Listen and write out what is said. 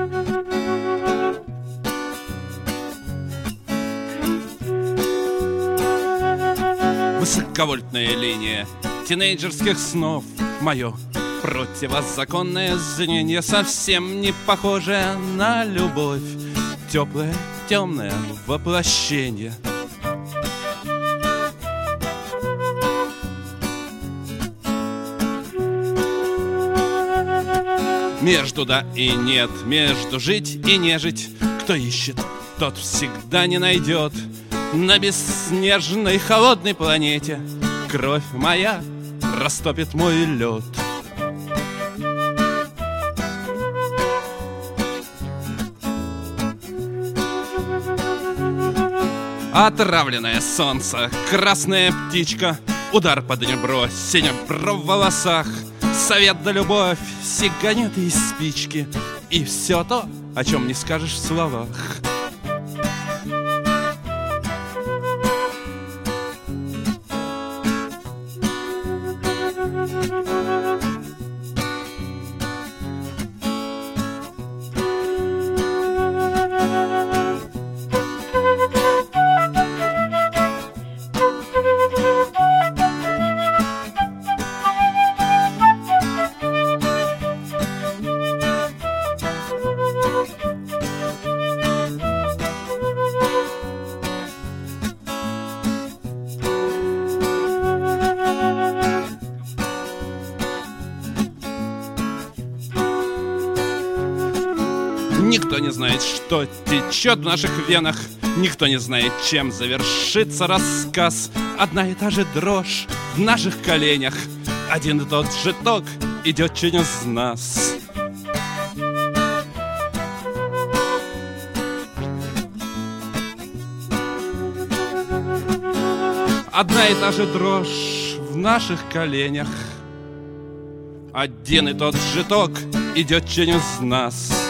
Высоковольтная линия тинейджерских снов. Мое противозаконное зрение совсем не похожее на любовь. Теплое, темное воплощение. Между да и нет, между жить и не жить. Кто ищет, тот всегда не найдет. На бесснежной холодной планете кровь моя растопит мой лед. Отравленное солнце, красная птичка, удар под ребро, серебро в волосах, совет да любовь, сигареты и спички, и все то, о чем не скажешь в словах. Никто не знает, что течет в наших венах. Никто не знает, чем завершится рассказ. Одна и та же дрожь в наших коленях. Один и тот же ток идет через нас. Одна и та же дрожь в наших коленях. Один и тот же ток идет через нас.